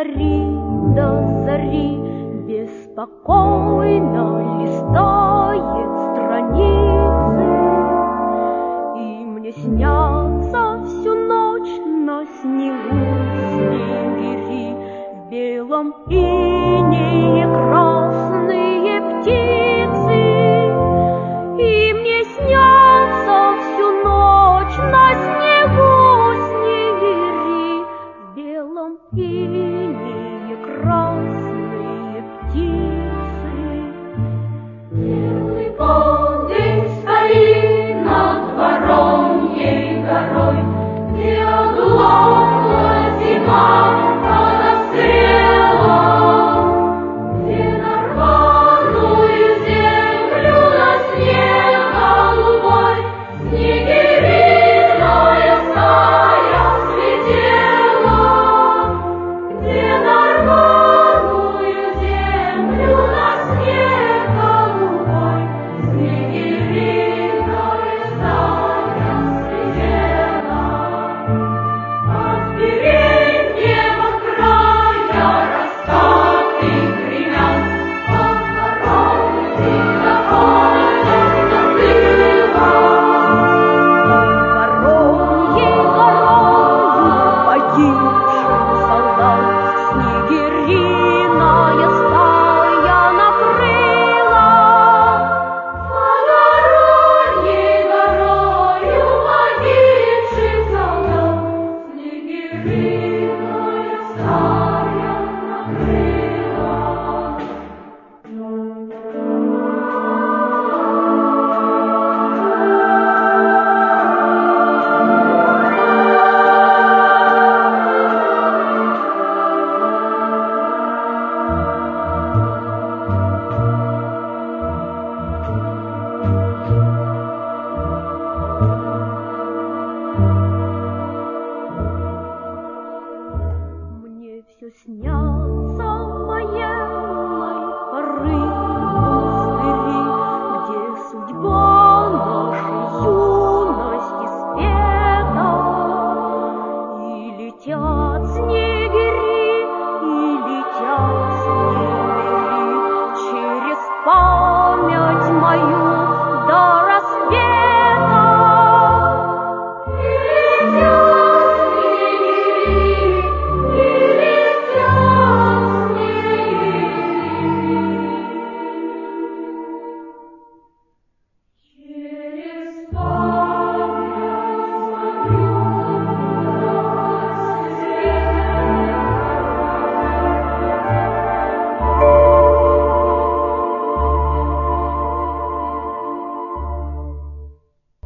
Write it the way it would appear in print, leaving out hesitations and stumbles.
зари до зари беспокойно листает страницы, и мне снятся всю ночь на снегу снегири, в белом инее красные птицы, и мне снятся всю ночь на снегу снегири, в белом инее красные птицы. Белый полдень стоит над Вороньей горой, где оглохла зима под обстрелом, где на рваную землю на снег голубой снегириная стая слетела, где на рваную землю на снег голубой снегириная стая слетела. От переднего края раскаты гремят, похоронки доходят до тыла. Вороньей горою погибших солдат снегириная стая накрыла. Вороньей горою погибших солдат снегириная стая накрыла. Мне все снятся